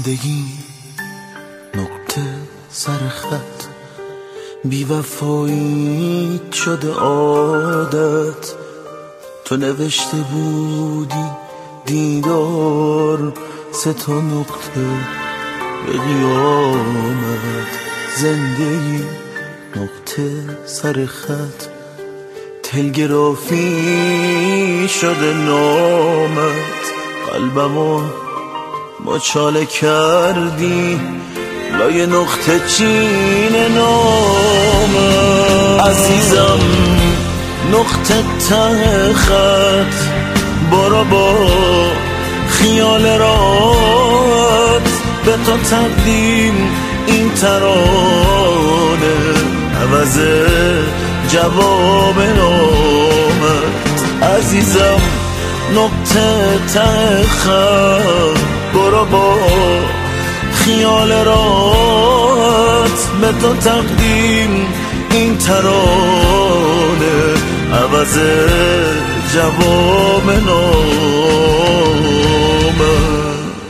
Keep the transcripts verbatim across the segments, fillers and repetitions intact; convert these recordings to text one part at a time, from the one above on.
زندگی نقطه سر خط، بی وفایی شده عادت. تو نوشته بودی دیدار سه تا نقطه به قیامت. زندگی نقطه سر خط، تلگرافی شده نامت. قلبمو مچاله کردی لای نقطه چین نامت. عزیزم نقطه ته خط، برو با خیال رات. به تو تقدیم این ترانه، عوض جواب نامت. عزیزم نقطه ته خط، برو با خیال رات. به تو تقدیم این ترانه، عوض جواب نامت.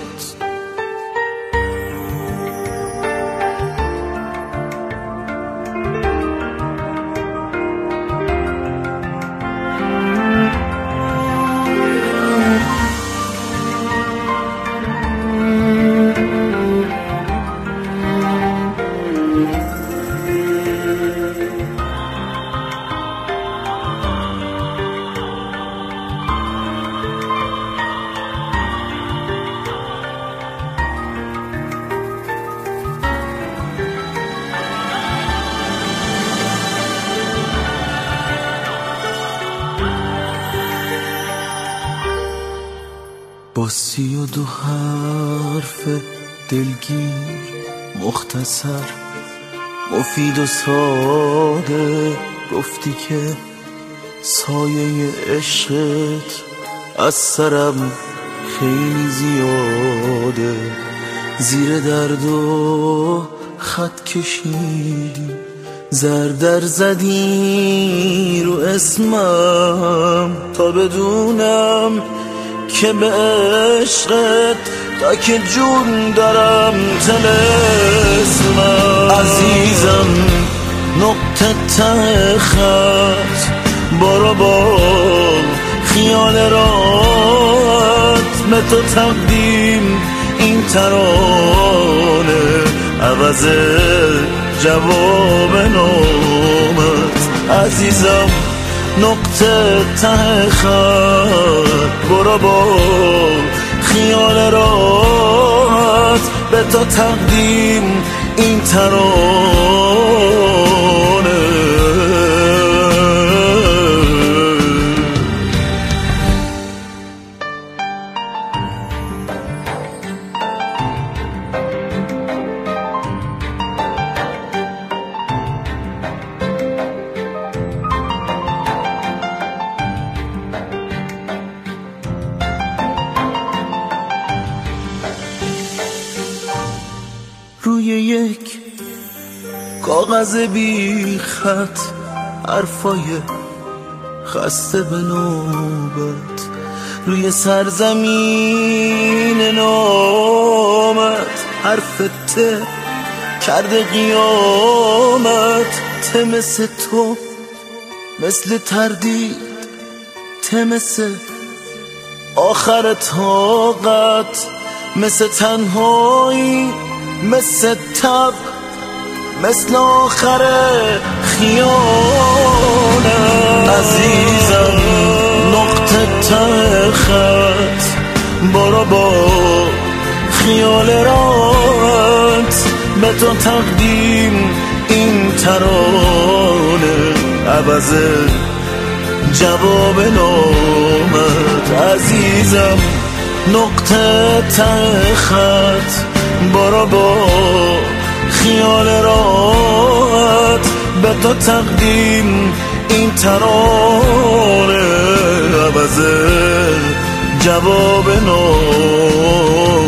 با سی و دو حرف دلگیر، مختصر، مفید و ساده، گفتی که سایه عشقت از سرم خیلی زیاده. زیر درد و خط کشیدی، زردر زدی رو اسمم، تا بدونم که به عشقت تا که جون دارم طلسمم. عزیزم نقطه ته خط، برو با خیال رات. به تو تقدیم این ترانه، عوض جواب نامت. عزیزم نقطه ته خط، برو با خیال رات. به تو تقدیم این ترانه. روی یک کاغذ بی خط، حرفای خسته به نوبت. روی سرزمین نامت، حرف ته کرده قیامت. ته مثل تو، مثل تردید، ته مثل آخر طاقت. مثل تنهایی، مثل تب، مثل آخر خیانه. عزیزم نقطه ته خط، برو با خیال رات. به تو تقدیم این ترانه، عوض جواب نامت. عزیزم نقطه ته خط، برو با خیال رات. به تو تقدیم این ترانه، عوض جواب نامت.